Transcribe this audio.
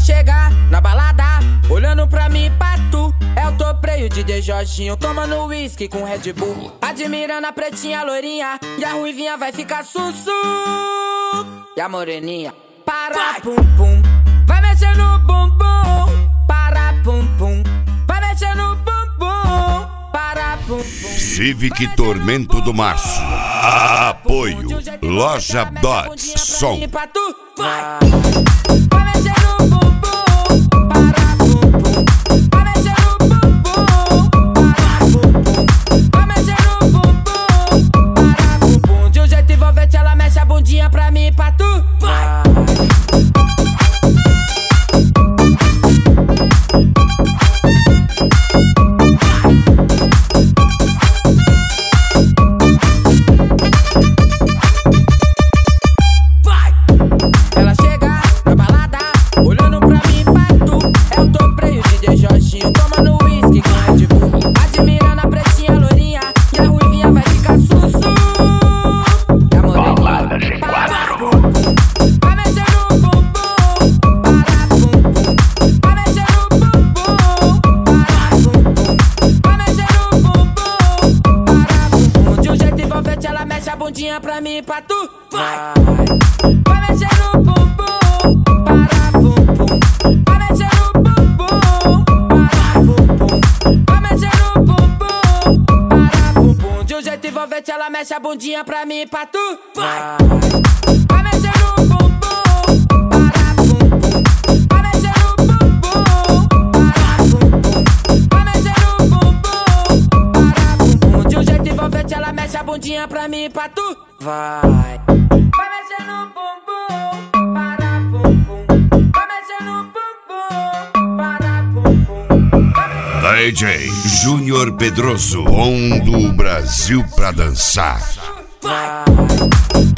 chega na balada, olhando pra mim, pra tu. Eu toprei o DJ Jorginho, tomando whisky com Red Bull, admirando a pretinha loirinha, e a ruivinha vai ficar sussu. E a moreninha, para pum pum, vai mexer no bumbum. Para pum pum, vai mexer no bumbum. Para pum pum. Civic Tormento do Março. Apoio Loja Dodge Som. Vai mexer no bumbum. Para pum pum, vai mexer no bumbum. Para pum pum, vai mexer no bumbum. Para pum pum, de um jeito envolvente ela mexe a bundinha pra mim e pra tu. Vai. Pra mim e pra tu, vai! Vai mexer no bumbum, para pum pum. Vai mexer no bumbum, para pum pum. Vai mexer no bumbum, para pum pum. De um jeito envolvente ela mexe a bundinha pra mim e pra tu, vai! Vai mexer no bumbum, para pum pum. Vai mexer no bumbum, para pum pum. Vai mexer no bumbum, para pum pum. De um jeito envolvente ela mexe a bundinha pra mim e pra tu. Vai mexer no bumbum, para pum pum. Vai mexer no bumbum, para pum pum. DJ Júnior Pedroso, pondo o Brasil pra dançar. Vai.